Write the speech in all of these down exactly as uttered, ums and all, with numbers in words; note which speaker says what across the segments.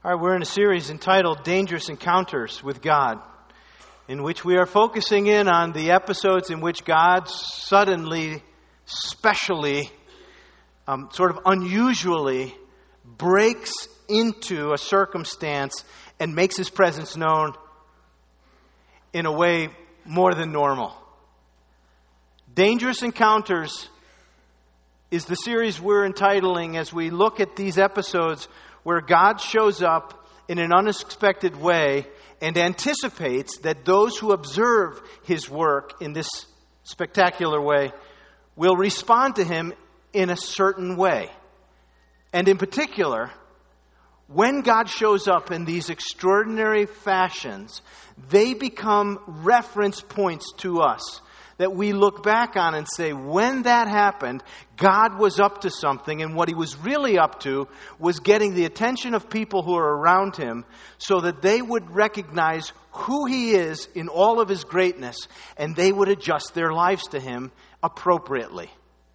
Speaker 1: All right, we're in a series entitled Dangerous Encounters with God, in which we are focusing in on the episodes in which God suddenly, specially, um, sort of unusually breaks into a circumstance and makes His presence known in a way more than normal. Dangerous Encounters is the series we're entitling as we look at these episodes where God shows up in an unexpected way and anticipates that those who observe His work in this spectacular way will respond to Him in a certain way. And in particular, when God shows up in these extraordinary fashions, they become reference points to us that we look back on and say, when that happened, God was up to something, and what He was really up to was getting the attention of people who are around Him so that they would recognize who He is in all of His greatness, and they would adjust their lives to Him appropriately.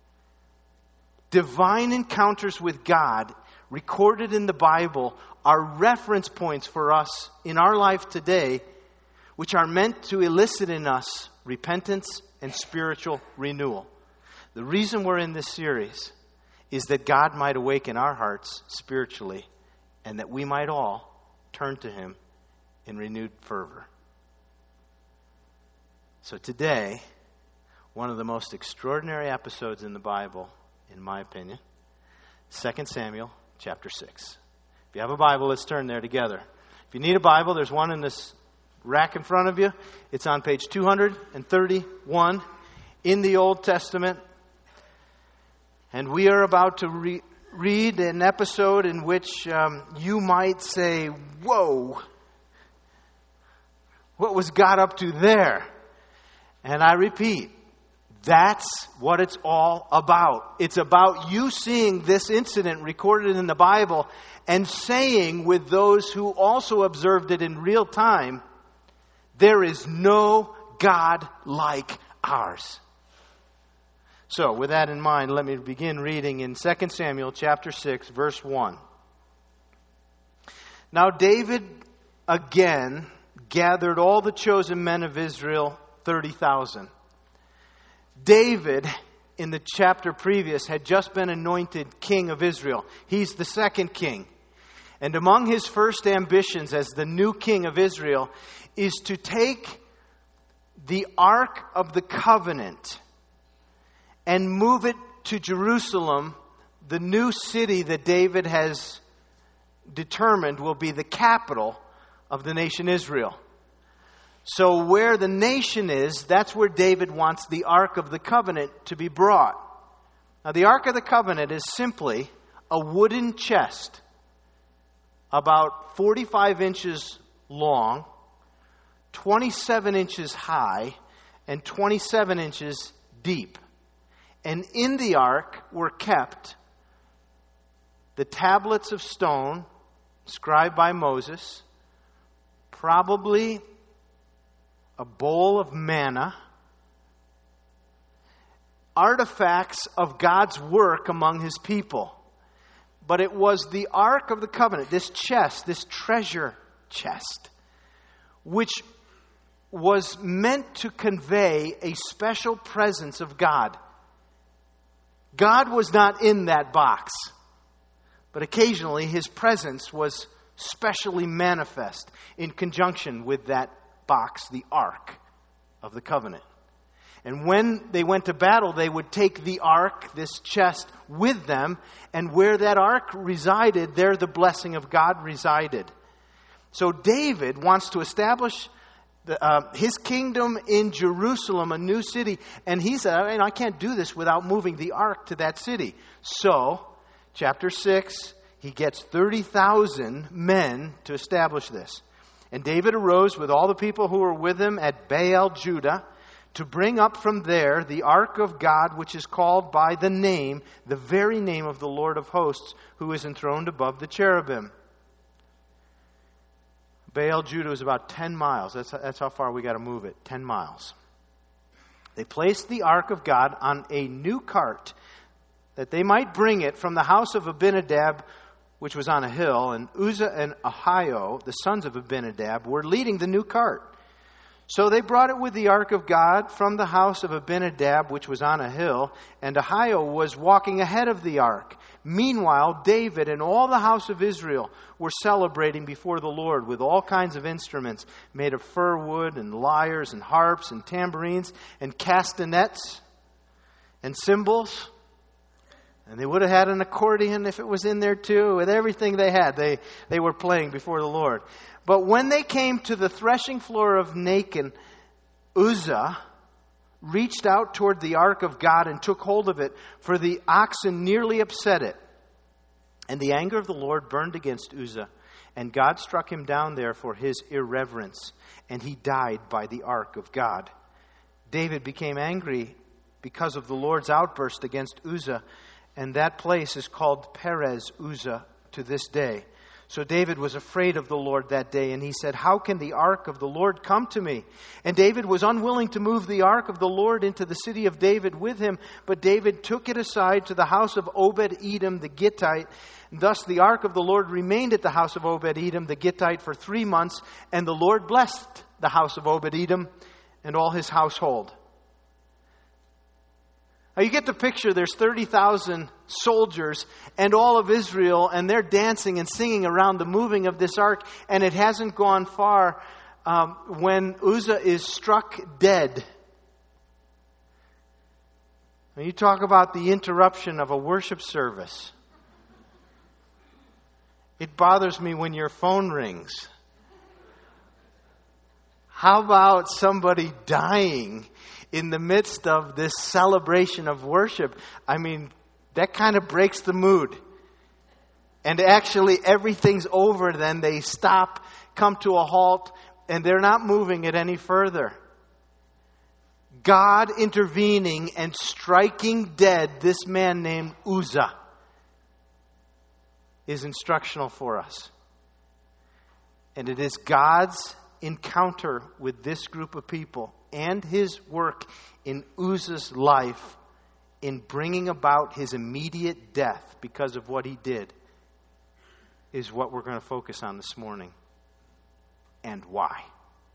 Speaker 1: Divine encounters with God recorded in the Bible are reference points for us in our life today, which are meant to elicit in us repentance and spiritual renewal. The reason we're in this series is that God might awaken our hearts spiritually and that we might all turn to Him in renewed fervor. So today, one of the most extraordinary episodes in the Bible, in my opinion, Second Samuel chapter six. If you have a Bible, let's turn there together. If you need a Bible, there's one in this rack in front of you. It's on page two thirty-one in the Old Testament. And we are about to re- read an episode in which um, you might say, whoa, what was God up to there? And I repeat, that's what it's all about. It's about you seeing this incident recorded in the Bible and saying with those who also observed it in real time, there is no God like ours. So, with that in mind, let me begin reading in Second Samuel chapter six, verse one. Now David again gathered all the chosen men of Israel, thirty thousand. David, in the chapter previous, had just been anointed king of Israel. He's the second king. And among his first ambitions as the new king of Israel is to take the Ark of the Covenant and move it to Jerusalem, the new city that David has determined will be the capital of the nation Israel. So where the nation is, that's where David wants the Ark of the Covenant to be brought. Now the Ark of the Covenant is simply a wooden chest about forty-five inches long, twenty-seven inches high, and twenty-seven inches deep. And in the ark were kept the tablets of stone scribed by Moses, probably a bowl of manna, artifacts of God's work among His people. But it was the Ark of the Covenant, this chest, this treasure chest, which was meant to convey a special presence of God. God was not in that box, but occasionally His presence was specially manifest in conjunction with that box, the Ark of the Covenant. And when they went to battle, they would take the ark, this chest, with them. And where that ark resided, there the blessing of God resided. So David wants to establish the, uh, his kingdom in Jerusalem, a new city. And he said, I, I can't do this without moving the ark to that city. So, chapter six, he gets thirty thousand men to establish this. And David arose with all the people who were with him at Baal Judah, to bring up from there the ark of God, which is called by the name, the very name of the Lord of hosts, who is enthroned above the cherubim. Baal Judah is about ten miles. That's, that's how far we got to move it, ten miles. They placed the ark of God on a new cart, that they might bring it from the house of Abinadab, which was on a hill, and Uzzah and Ahio, the sons of Abinadab, were leading the new cart. So they brought it with the ark of God from the house of Abinadab, which was on a hill, and Ahio was walking ahead of the ark. Meanwhile, David and all the house of Israel were celebrating before the Lord with all kinds of instruments made of fir wood and lyres and harps and tambourines and castanets and cymbals. And they would have had an accordion if it was in there too. With everything they had, they, they were playing before the Lord. But when they came to the threshing floor of Nacon, Uzzah reached out toward the ark of God and took hold of it, for the oxen nearly upset it. And the anger of the Lord burned against Uzzah, and God struck him down there for his irreverence, and he died by the ark of God. David became angry because of the Lord's outburst against Uzzah, and that place is called Perez Uzzah to this day. So David was afraid of the Lord that day, and he said, "How can the ark of the Lord come to me?" And David was unwilling to move the ark of the Lord into the city of David with him, but David took it aside to the house of Obed-Edom the Gittite. Thus the ark of the Lord remained at the house of Obed-Edom the Gittite for three months, and the Lord blessed the house of Obed-Edom and all his household. Now you get the picture, there's thirty thousand soldiers and all of Israel, and they're dancing and singing around the moving of this ark, and it hasn't gone far um, when Uzzah is struck dead. Now you talk about the interruption of a worship service. It bothers me when your phone rings. How about somebody dying in the midst of this celebration of worship? I mean, that kind of breaks the mood. And actually everything's over then. They stop, come to a halt, and they're not moving it any further. God intervening and striking dead this man named Uzzah is instructional for us. And it is God's encounter with this group of people and his work in Uzzah's life in bringing about his immediate death because of what he did is what we're going to focus on this morning. And why?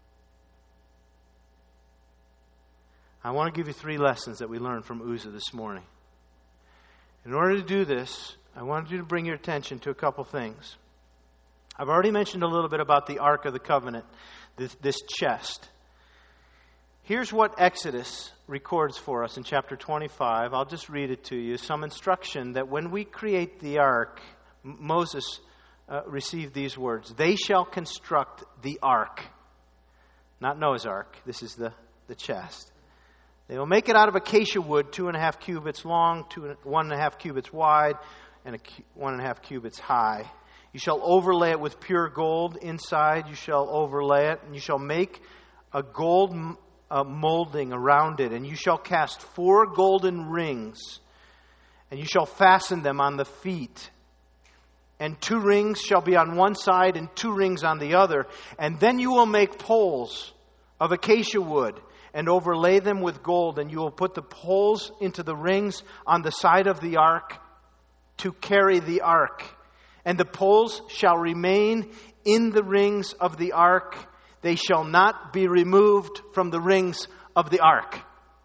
Speaker 1: I want to give you three lessons that we learned from Uzzah this morning. In order to do this, I wanted you to bring your attention to a couple things. I've already mentioned a little bit about the Ark of the Covenant, this, this chest. Here's what Exodus records for us in chapter twenty-five. I'll just read it to you. Some instruction that when we create the ark, Moses uh, received these words. They shall construct the ark. Not Noah's ark. This is the, the chest. They will make it out of acacia wood, two and a half cubits long, two, one and a half cubits wide, and a, one and a half cubits high. You shall overlay it with pure gold inside. You shall overlay it, and you shall make a gold uh, molding around it. And you shall cast four golden rings, and you shall fasten them on the feet. And two rings shall be on one side, and two rings on the other. And then you will make poles of acacia wood, and overlay them with gold. And you will put the poles into the rings on the side of the ark to carry the ark. And the poles shall remain in the rings of the ark. They shall not be removed from the rings of the ark.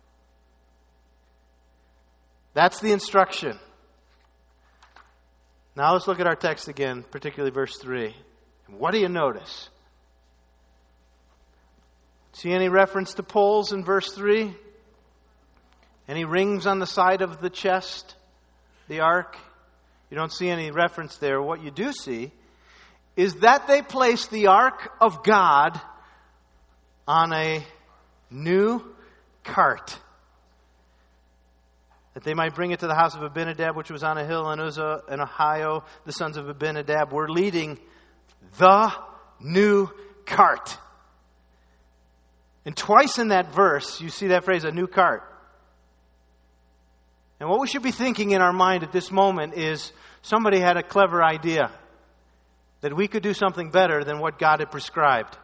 Speaker 1: That's the instruction. Now let's look at our text again, particularly verse three. What do you notice? See any reference to poles in verse three? Any rings on the side of the chest, the ark? You don't see any reference there. What you do see is that they placed the ark of God on a new cart, that they might bring it to the house of Abinadab, which was on a hill, and Uzzah and Ahio, the sons of Abinadab, were leading the new cart. And twice in that verse, you see that phrase, a new cart. And what we should be thinking in our mind at this moment is somebody had a clever idea that we could do something better than what God had prescribed.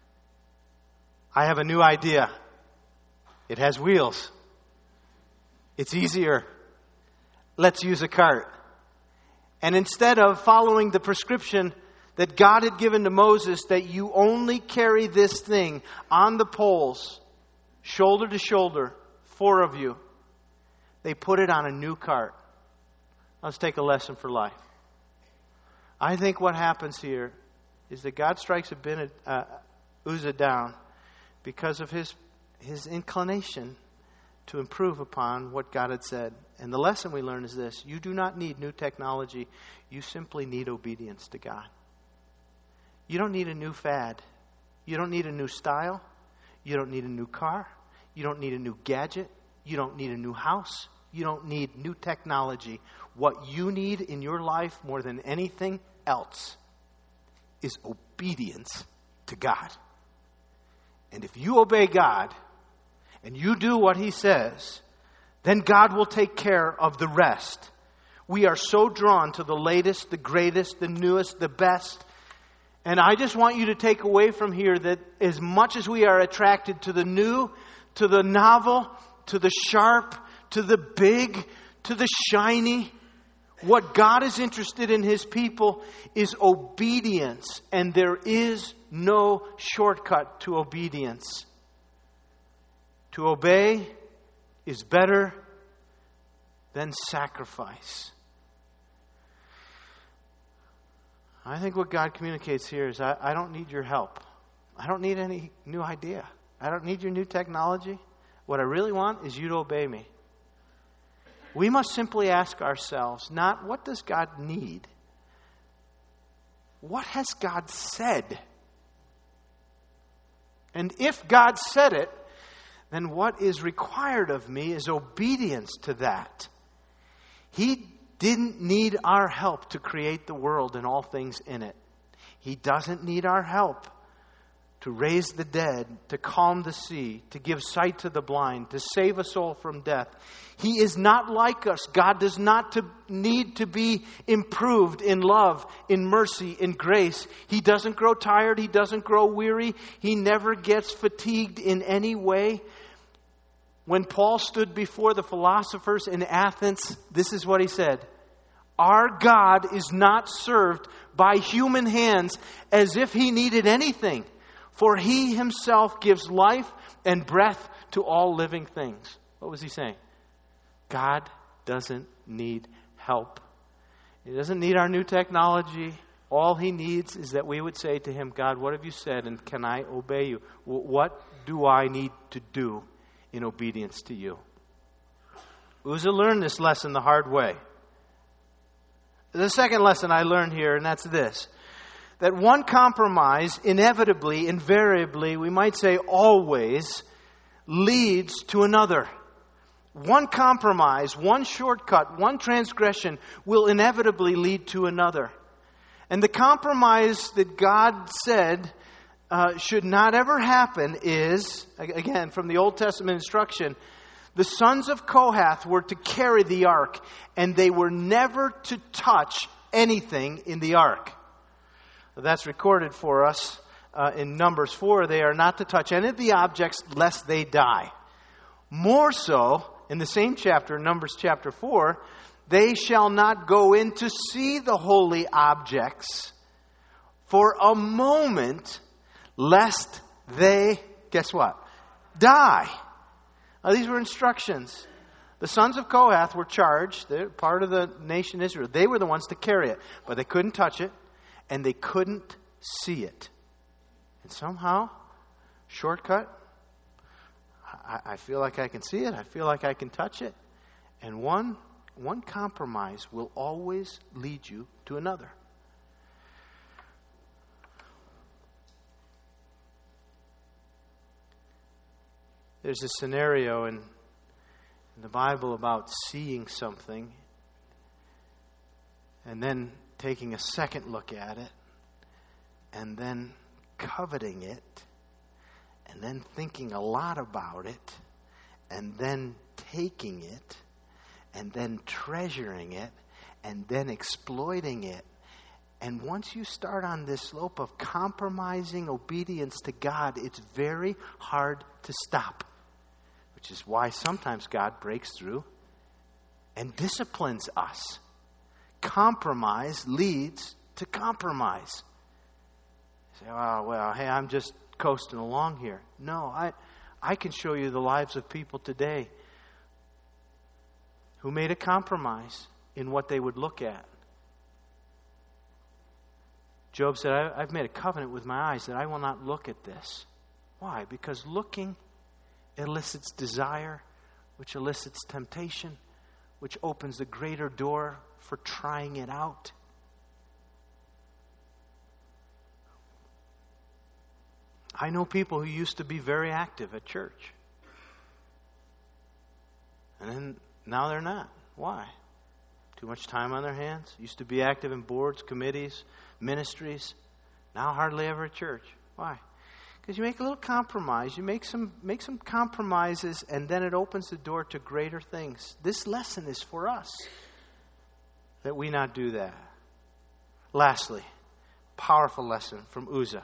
Speaker 1: I have a new idea. It has wheels. It's easier. Let's use a cart. And instead of following the prescription that God had given to Moses, that you only carry this thing on the poles, shoulder to shoulder, four of you, they put it on a new cart. Let's take a lesson for life. I think what happens here is that God strikes Abinad, uh, Uzzah down because of his his inclination to improve upon what God had said. And the lesson we learn is this: you do not need new technology. You simply need obedience to God. You don't need a new fad. You don't need a new style. You don't need a new car. You don't need a new gadget. You don't need a new house. You don't need new technology. What you need in your life more than anything else is obedience to God. And if you obey God and you do what He says, then God will take care of the rest. We are so drawn to the latest, the greatest, the newest, the best. And I just want you to take away from here that as much as we are attracted to the new, to the novel, to the sharp, to the big, to the shiny, what God is interested in His people is obedience. And there is no shortcut to obedience. To obey is better than sacrifice. I think what God communicates here is I, I don't need your help. I don't need any new idea. I don't need your new technology. What I really want is you to obey me. We must simply ask ourselves, not what does God need? What has God said? And if God said it, then what is required of me is obedience to that. He didn't need our help to create the world and all things in it. He doesn't need our help to raise the dead, to calm the sea, to give sight to the blind, to save a soul from death. He is not like us. God does not to need to be improved in love, in mercy, in grace. He doesn't grow tired. He doesn't grow weary. He never gets fatigued in any way. When Paul stood before the philosophers in Athens, this is what he said: our God is not served by human hands as if He needed anything, for He Himself gives life and breath to all living things. What was he saying? God doesn't need help. He doesn't need our new technology. All He needs is that we would say to Him, God, what have you said, and can I obey you? What do I need to do in obedience to you? Uzzah learned this lesson the hard way. The second lesson I learned here, and that's this: that one compromise inevitably, invariably, we might say always, leads to another. One compromise, one shortcut, one transgression will inevitably lead to another. And the compromise that God said uh, should not ever happen is, again, from the Old Testament instruction, the sons of Kohath were to carry the ark, and they were never to touch anything in the ark. That's recorded for us uh, in Numbers four. They are not to touch any of the objects lest they die. More so, in the same chapter, Numbers chapter four, they shall not go in to see the holy objects for a moment, lest they, guess what? Die. Now, these were instructions. The sons of Kohath were charged, they're part of the nation Israel. They were the ones to carry it, but they couldn't touch it, and they couldn't see it. And somehow, shortcut, I, I feel like I can see it, I feel like I can touch it. And one, one compromise will always lead you to another. There's a scenario in, in the Bible about seeing something and then taking a second look at it and then coveting it and then thinking a lot about it and then taking it and then treasuring it and then exploiting it. And once you start on this slope of compromising obedience to God, it's very hard to stop. Which is why sometimes God breaks through and disciplines us. compromise leads to compromise. You say, oh, well, hey, I'm just coasting along here. No, I, I can show you the lives of people today who made a compromise in what they would look at. Job said, I, I've made a covenant with my eyes that I will not look at this. Why? Because looking elicits desire, which elicits temptation, which opens a greater door for trying it out. I know people who used to be very active at church. And then now they're not. Why? Too much time on their hands. Used to be active in boards, committees, ministries. Now hardly ever at church. Why? Because you make a little compromise. You make some make some compromises, and then it opens the door to greater things. This lesson is for us, that we not do that. Lastly, powerful lesson from Uzzah.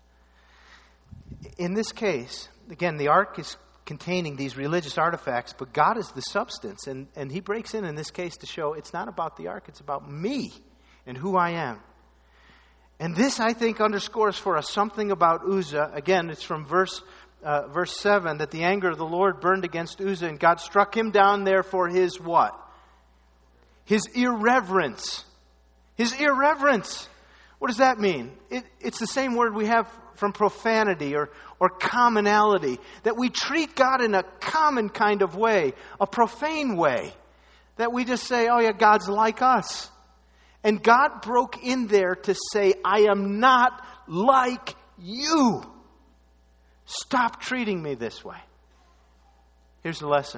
Speaker 1: In this case, again, the ark is containing these religious artifacts, but God is the substance. And, and he breaks in in this case to show it's not about the ark, it's about me and who I am. And this, I think, underscores for us something about Uzzah. Again, it's from verse uh, verse seven, that the anger of the Lord burned against Uzzah, and God struck him down there for his what? His irreverence. His irreverence. What does that mean? It, it's the same word we have from profanity or, or commonality. That we treat God in a common kind of way, a profane way. That we just say, oh yeah, God's like us. And God broke in there to say, I am not like you. Stop treating me this way. Here's the lesson.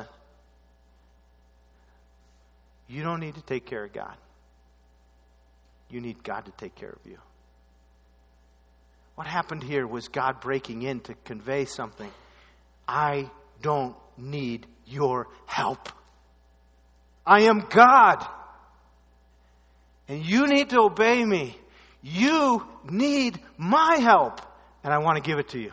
Speaker 1: You don't need to take care of God. You need God to take care of you. What happened here was God breaking in to convey something. I don't need your help. I am God. And you need to obey me. You need my help. And I want to give it to you.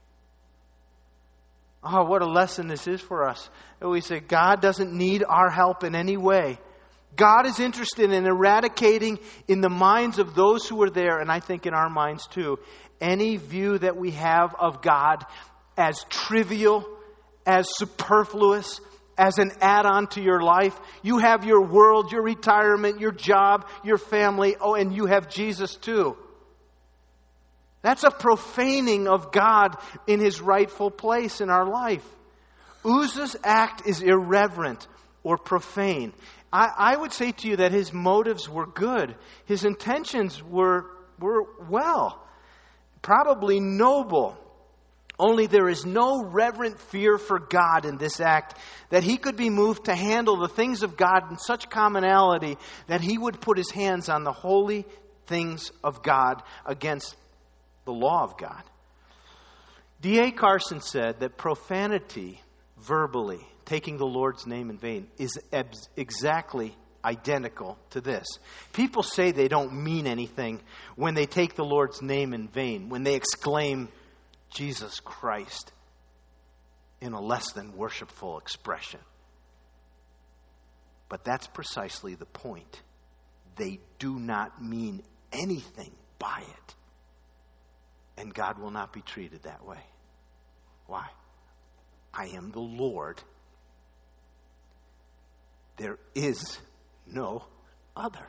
Speaker 1: Oh, what a lesson this is for us. We say God doesn't need our help in any way. God is interested in eradicating in the minds of those who are there, and I think in our minds too, any view that we have of God as trivial, as superfluous, as an add-on to your life. You have your world, your retirement, your job, your family. Oh, and you have Jesus too. That's a profaning of God in His rightful place in our life. Uzzah's act is irreverent or profane. I, I would say to you that his motives were good. His intentions were, were well, probably noble. Only there is no reverent fear for God in this act, that he could be moved to handle the things of God in such commonality that he would put his hands on the holy things of God against the law of God. D A Carson said that profanity, verbally, taking the Lord's name in vain, is ex- exactly identical to this. People say they don't mean anything when they take the Lord's name in vain, when they exclaim Jesus Christ in a less than worshipful expression. But that's precisely the point. They do not mean anything by it. And God will not be treated that way. Why? I am the Lord. There is no other.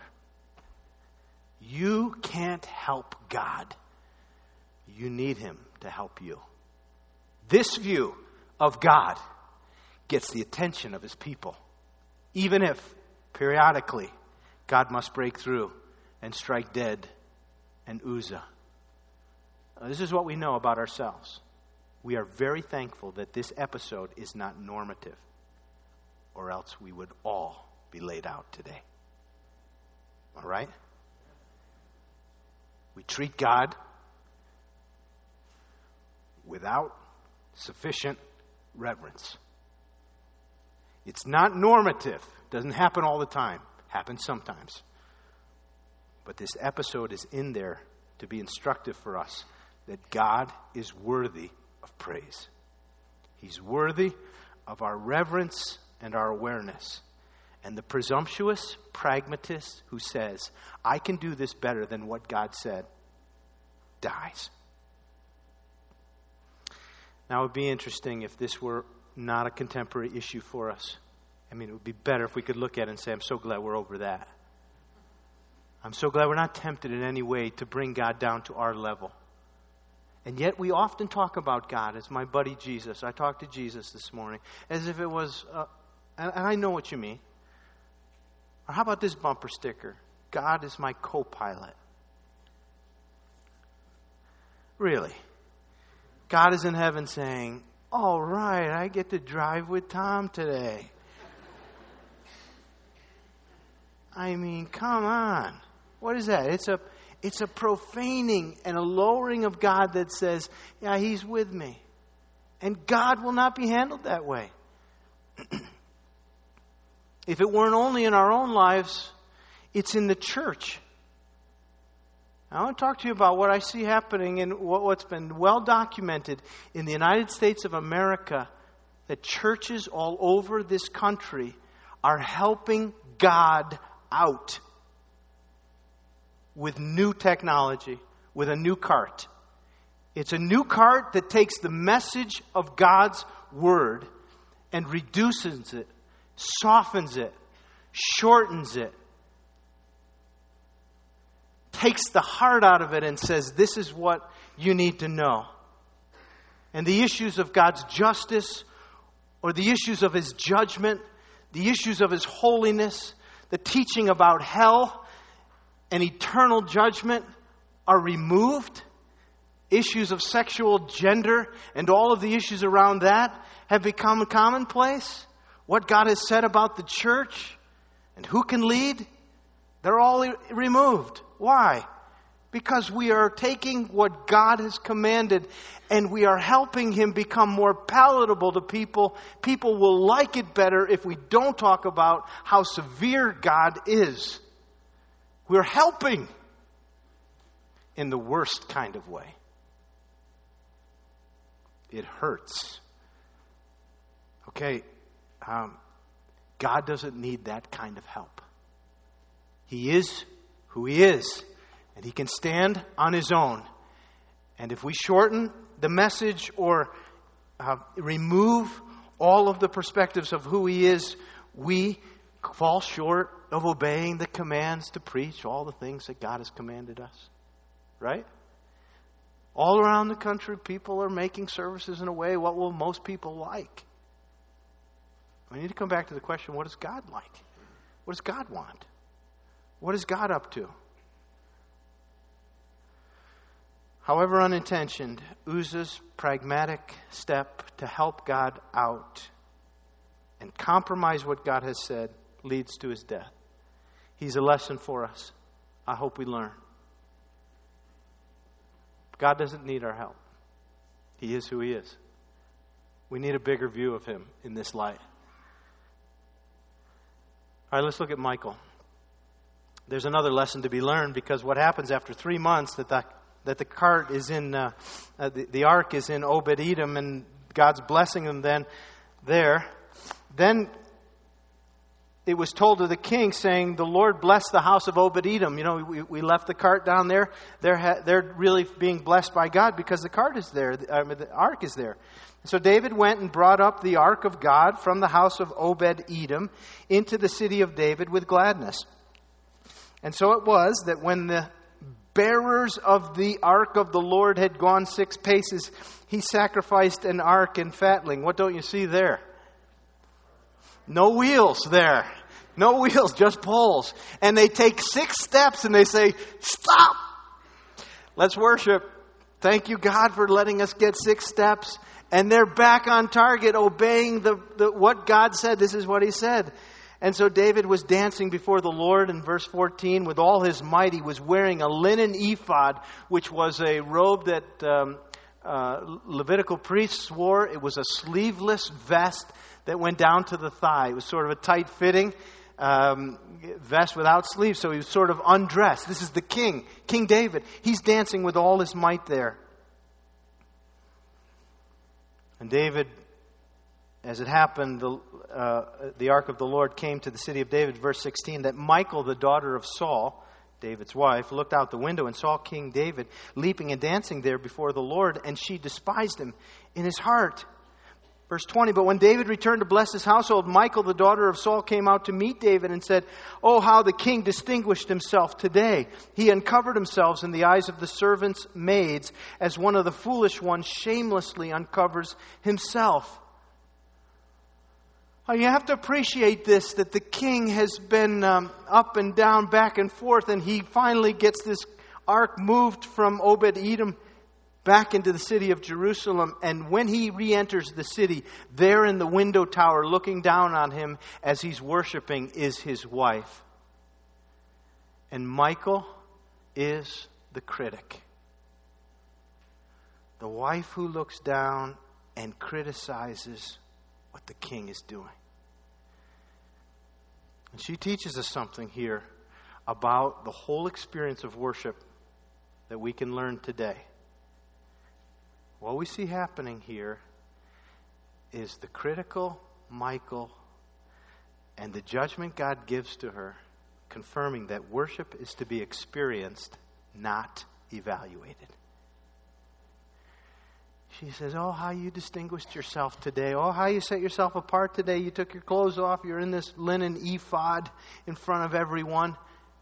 Speaker 1: You can't help God. You need Him to help you. This view of God gets the attention of His people. Even if, periodically, God must break through and strike dead an Uzzah. Now, this is what we know about ourselves. We are very thankful that this episode is not normative, or else we would all be laid out today. All right? We treat God without sufficient reverence. It's not normative. It doesn't happen all the time. It happens sometimes. But this episode is in there to be instructive for us that God is worthy of praise. He's worthy of our reverence and our awareness. And the presumptuous pragmatist who says, I can do this better than what God said, dies. Now, it would be interesting if this were not a contemporary issue for us. I mean, it would be better if we could look at it and say, I'm so glad we're over that. I'm so glad we're not tempted in any way to bring God down to our level. And yet we often talk about God as my buddy Jesus. I talked to Jesus this morning as if it was, uh, and, and I know what you mean. Or how about this bumper sticker? God is my co-pilot. Really? God is in heaven saying, all right, I get to drive with Tom today. I mean, come on. What is that? It's a it's a profaning and a lowering of God that says, yeah, He's with me. And God will not be handled that way. If it weren't only in our own lives, it's in the church. I want to talk to you about what I see happening and what's been well documented in the United States of America, that churches all over this country are helping God out with new technology, with a new cart. It's a new cart that takes the message of God's Word and reduces it, softens it, shortens it, takes the heart out of it and says, this is what you need to know. And the issues of God's justice, or the issues of His judgment, the issues of His holiness, the teaching about hell and eternal judgment are removed. Issues of sexual gender and all of the issues around that have become commonplace. What God has said about the church and who can lead, they're all removed. Why? Because we are taking what God has commanded and we are helping Him become more palatable to people. People will like it better if we don't talk about how severe God is. We're helping in the worst kind of way. It hurts. Okay, um, God doesn't need that kind of help. He is who He is, and He can stand on His own. And if we shorten the message or uh, remove all of the perspectives of who He is, we fall short of obeying the commands to preach all the things that God has commanded us. Right? All around the country, people are making services in a way what will most people like. We need to come back to the question, what does God like? What does God want? What is God up to? However unintentioned, Uzzah's pragmatic step to help God out and compromise what God has said leads to his death. He's a lesson for us. I hope we learn. God doesn't need our help. He is who He is. We need a bigger view of Him in this light. All right, let's look at Michal. There's another lesson to be learned, because what happens after three months that the that the cart is in, uh, uh, the, the ark is in Obed-Edom, and God's blessing them then there. Then it was told to the king, saying, the Lord bless the house of Obed-Edom. You know, we, we left the cart down there. They're, ha- they're really being blessed by God because the cart is there. I mean, the ark is there. So David went and brought up the ark of God from the house of Obed-Edom into the city of David with gladness. And so it was that when the bearers of the ark of the Lord had gone six paces, he sacrificed an ark and fatling. What don't you see there? No wheels there. No wheels, just poles. And they take six steps and they say, stop! Let's worship. Thank you, God, for letting us get six steps. And they're back on target, obeying the, the what God said. This is what He said. And so David was dancing before the Lord in verse fourteen with all his might. He was wearing a linen ephod, which was a robe that um, uh, Levitical priests wore. It was a sleeveless vest that went down to the thigh. It was sort of a tight-fitting um, vest without sleeves, so he was sort of undressed. This is the king, King David. He's dancing with all his might there. And David, as it happened, the, uh, the ark of the Lord came to the city of David, verse sixteen, that Michal, the daughter of Saul, David's wife, looked out the window and saw King David leaping and dancing there before the Lord, and she despised him in his heart. Verse twenty, but when David returned to bless his household, Michal, the daughter of Saul, came out to meet David and said, "Oh, how the king distinguished himself today. He uncovered himself in the eyes of the servants' maids, as one of the foolish ones shamelessly uncovers himself." Well, you have to appreciate this, that the king has been um, up and down, back and forth, and he finally gets this ark moved from Obed-Edom back into the city of Jerusalem. And when he re-enters the city, there in the window tower looking down on him as he's worshiping is his wife. And Michal is the critic. The wife who looks down and criticizes what the king is doing. And she teaches us something here about the whole experience of worship that we can learn today. What we see happening here is the critical Michal and the judgment God gives to her, confirming that worship is to be experienced, not evaluated. She says, "Oh, how you distinguished yourself today. Oh, how you set yourself apart today. You took your clothes off. You're in this linen ephod in front of everyone.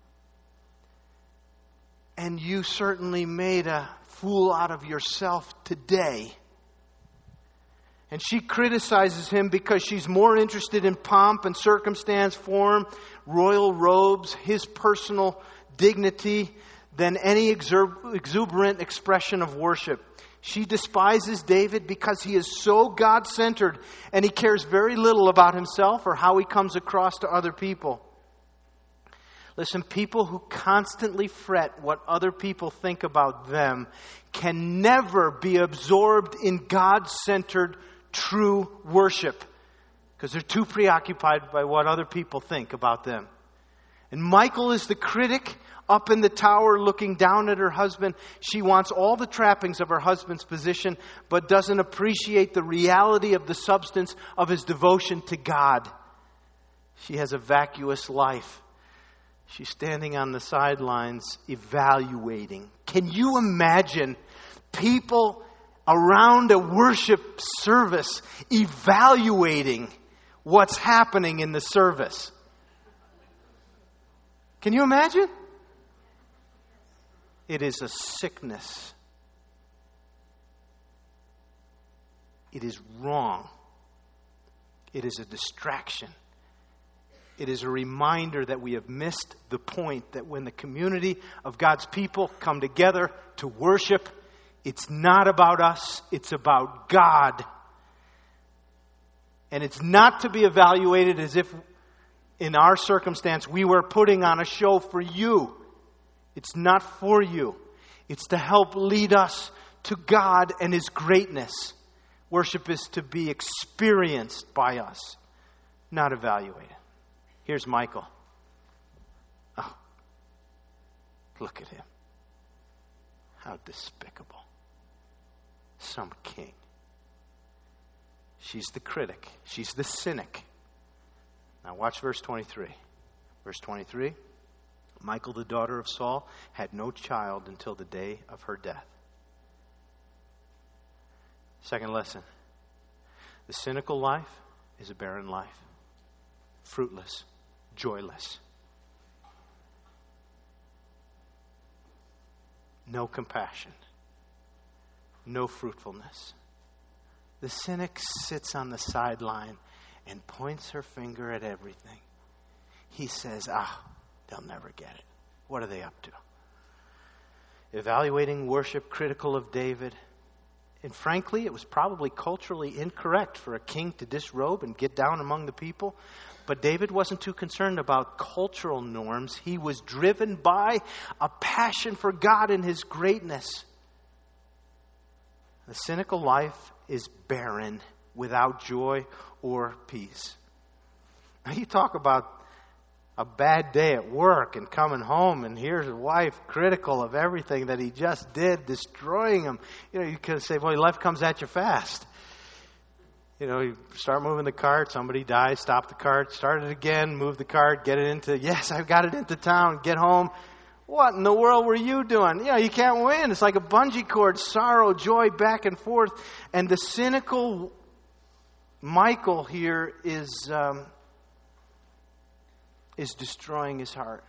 Speaker 1: And you certainly made a fool out of yourself today." And she criticizes him because she's more interested in pomp and circumstance, form, royal robes, his personal dignity, than any exub- exuberant expression of worship. She despises David because he is so God-centered and he cares very little about himself or how he comes across to other people. Listen, people who constantly fret what other people think about them can never be absorbed in God-centered true worship because they're too preoccupied by what other people think about them. And Michal is the critic up in the tower looking down at her husband. She wants all the trappings of her husband's position, but doesn't appreciate the reality of the substance of his devotion to God. She has a vacuous life. She's standing on the sidelines evaluating. Can you imagine people around a worship service evaluating what's happening in the service? Can you imagine? It is a sickness. It is wrong. It is a distraction. It is a reminder that we have missed the point that when the community of God's people come together to worship, it's not about us, it's about God. And it's not to be evaluated as if in our circumstance we were putting on a show for you. It's not for you. It's to help lead us to God and His greatness. Worship is to be experienced by us, not evaluated. Here's Michal. Oh, look at him. How despicable. Some king. She's the critic. She's the cynic. Now watch verse twenty-three. Verse twenty-three. Michal, the daughter of Saul, had no child until the day of her death. Second lesson. The cynical life is a barren life. Fruitless. Joyless. No compassion. No fruitfulness. The cynic sits on the sideline and points her finger at everything. He says, ah, they'll never get it. What are they up to? Evaluating worship, critical of David. And frankly, it was probably culturally incorrect for a king to disrobe and get down among the people. But David wasn't too concerned about cultural norms. He was driven by a passion for God and His greatness. The cynical life is barren, without joy or peace. Now you talk about a bad day at work and coming home, and here's a wife critical of everything that he just did, destroying him. You know, you could say, well, life comes at you fast. You know, you start moving the cart, somebody dies, stop the cart, start it again, move the cart, get it into, yes, I've got it into town, get home. What in the world were you doing? You know, you can't win. It's like a bungee cord, sorrow, joy, back and forth. And the cynical Michael here is um, is destroying his heart.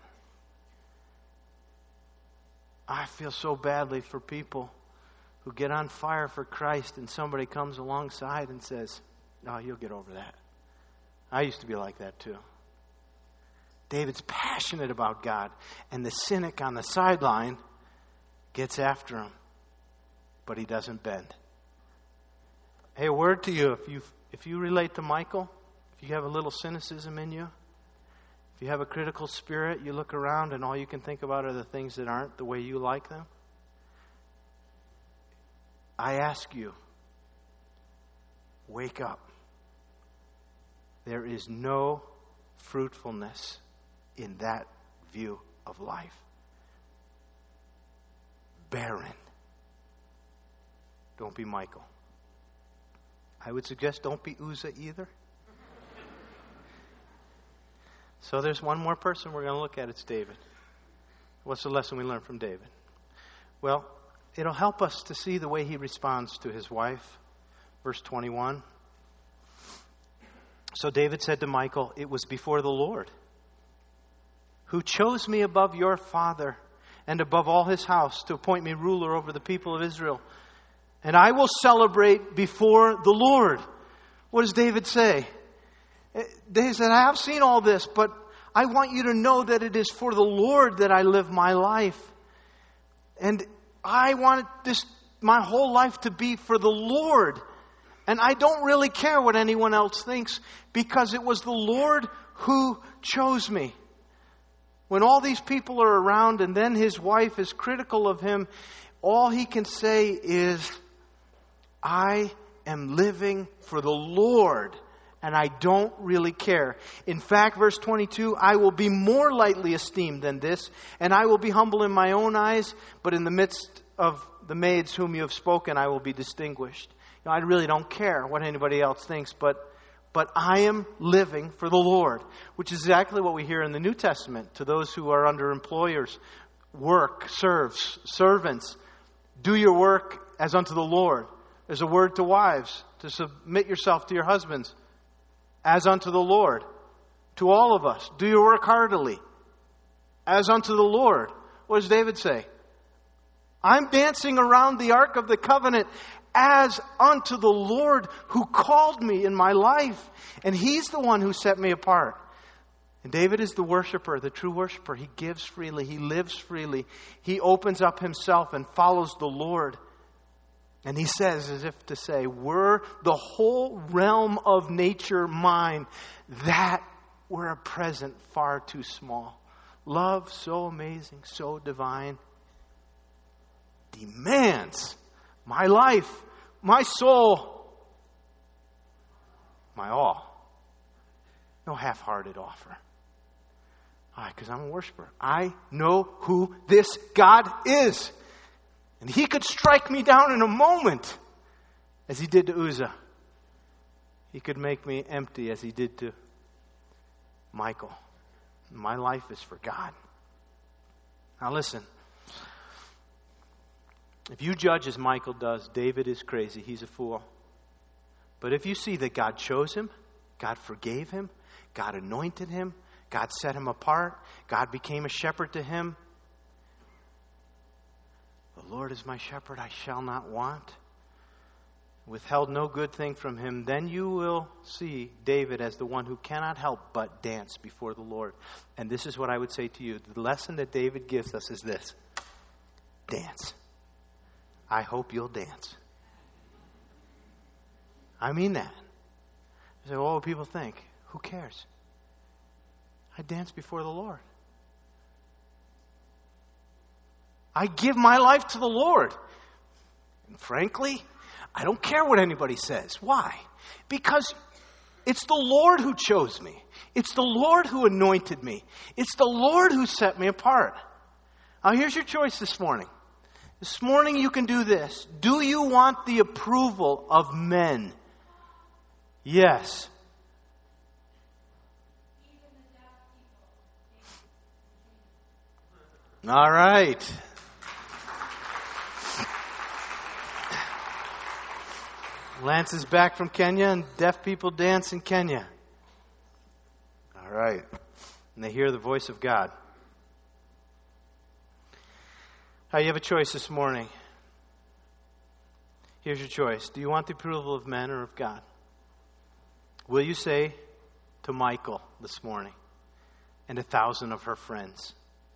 Speaker 1: I feel so badly for people who get on fire for Christ and somebody comes alongside and says, "No, you'll get over that." I used to be like that too. David's passionate about God, and the cynic on the sideline gets after him, but he doesn't bend. Hey, a word to you, if you if you relate to Michael, if you have a little cynicism in you, if you have a critical spirit, you look around and all you can think about are the things that aren't the way you like them, I ask you, wake up. There is no fruitfulness in that view of life. Barren. Don't be Michael. I would suggest don't be Uzzah either. So there's one more person we're going to look at. It's David. What's the lesson we learn from David? Well, it'll help us to see the way he responds to his wife. Verse twenty-one. So David said to Michal, "It was before the Lord who chose me above your father and above all his house to appoint me ruler over the people of Israel. And I will celebrate before the Lord." What does David say? David said, "I have seen all this, but I want you to know that it is for the Lord that I live my life. And I want this, my whole life to be for the Lord. And I don't really care what anyone else thinks, because it was the Lord who chose me." When all these people are around and then his wife is critical of him, all he can say is, "I am living for the Lord, and I don't really care. In fact," verse twenty-two, "I will be more lightly esteemed than this, and I will be humble in my own eyes, but in the midst of the maids whom you have spoken, I will be distinguished." You know, I really don't care what anybody else thinks, but But I am living for the Lord, which is exactly what we hear in the New Testament to those who are under employers. Work, serves, servants. Do your work as unto the Lord. There's a word to wives, to submit yourself to your husbands as unto the Lord. To all of us, do your work heartily as unto the Lord. What does David say? I'm dancing around the Ark of the Covenant as unto the Lord who called me in my life. And He's the one who set me apart. And David is the worshiper, the true worshiper. He gives freely. He lives freely. He opens up himself and follows the Lord. And he says, as if to say, were the whole realm of nature mine, that were a present far too small. Love so amazing, so divine, demands my life, my soul, my all. No half-hearted offer. Why? Because I'm a worshiper. I know who this God is. And He could strike me down in a moment, as He did to Uzzah. He could make me empty, as He did to Michal. My life is for God. Now listen. If you judge as Michal does, David is crazy. He's a fool. But if you see that God chose him, God forgave him, God anointed him, God set him apart, God became a shepherd to him. The Lord is my shepherd, I shall not want. Withheld no good thing from him. Then you will see David as the one who cannot help but dance before the Lord. And this is what I would say to you. The lesson that David gives us is this. Dance. I hope you'll dance. I mean that. You say, well, what will people think? Who cares? I dance before the Lord. I give my life to the Lord. And frankly, I don't care what anybody says. Why? Because it's the Lord who chose me. It's the Lord who anointed me. It's the Lord who set me apart. Now here's your choice this morning. This morning you can do this. Do you want the approval of men? Yes. All right. Lance is back from Kenya, and deaf people dance in Kenya. All right. And they hear the voice of God. Now, you have a choice this morning. Here's your choice. Do you want the approval of men or of God? Will you say to Michal this morning and a thousand of her friends,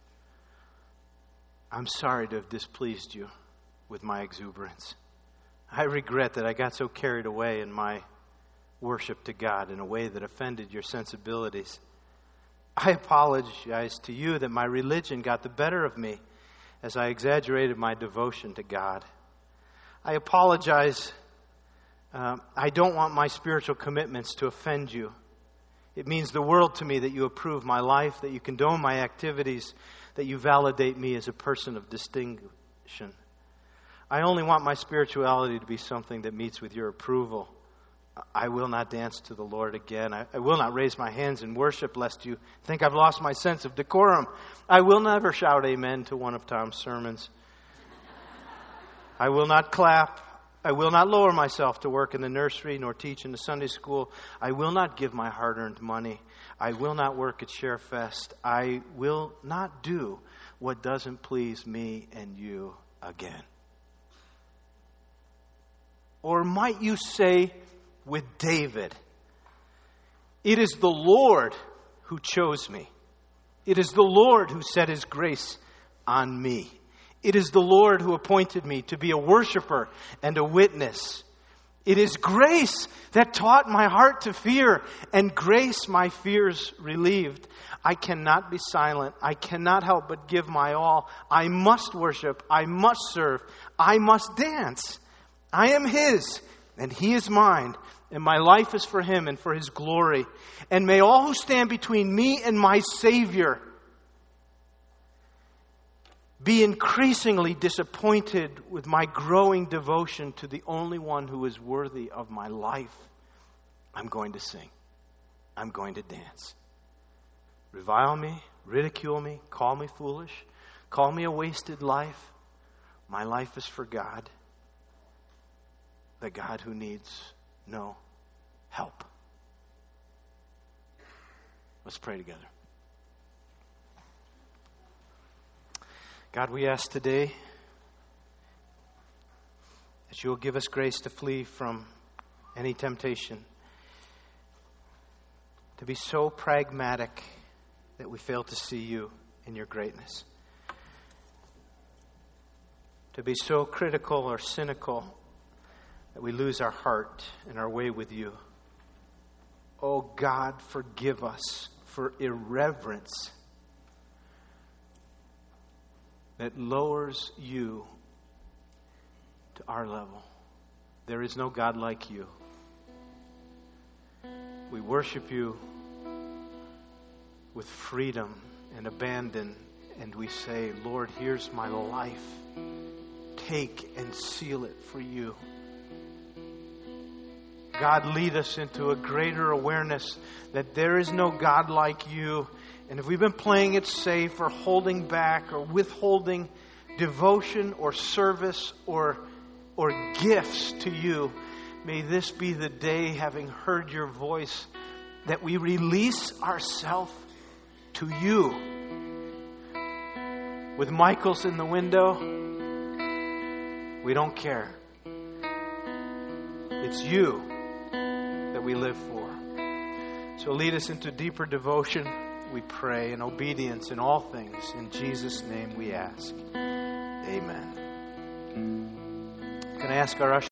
Speaker 1: I'm sorry to have displeased you with my exuberance. I regret that I got so carried away in my worship to God in a way that offended your sensibilities. I apologize to you that my religion got the better of me as I exaggerated my devotion to God. I apologize. Um, I don't want my spiritual commitments to offend you. It means the world to me that you approve my life, that you condone my activities, that you validate me as a person of distinction. I only want my spirituality to be something that meets with your approval. I will not dance to the Lord again. I, I will not raise my hands in worship, lest you think I've lost my sense of decorum. I will never shout amen to one of Tom's sermons. I will not clap. I will not lower myself to work in the nursery nor teach in the Sunday school. I will not give my hard-earned money. I will not work at ShareFest. I will not do what doesn't please me and you again. Or might you say with David, it is the Lord who chose me. It is the Lord who set his grace on me. It is the Lord who appointed me to be a worshiper and a witness. It is grace that taught my heart to fear, and grace my fears relieved. I cannot be silent. I cannot help but give my all. I must worship. I must serve. I must dance. I am his, and he is mine, and my life is for him and for his glory. And may all who stand between me and my Savior be increasingly disappointed with my growing devotion to the only one who is worthy of my life. I'm going to sing. I'm going to dance. Revile me, ridicule me, call me foolish, call me a wasted life. My life is for God. The God who needs no help. Let's pray together. God, we ask today that you will give us grace to flee from any temptation, to be so pragmatic that we fail to see you in your greatness, to be so critical or cynical that we lose our heart and our way with you. Oh God, forgive us for irreverence that lowers you to our level. There is no God like you. We worship you with freedom and abandon, and we say, Lord, here's my life. Take and seal it for you. God, lead us into a greater awareness that there is no God like you. And if we've been playing it safe or holding back or withholding devotion or service or, or gifts to you, may this be the day, having heard your voice, that we release ourselves to you. With Michael's in the window, we don't care. It's you that we live for. So lead us into deeper devotion, we pray, and obedience in all things. In Jesus' name we ask. Amen. Can I ask our usher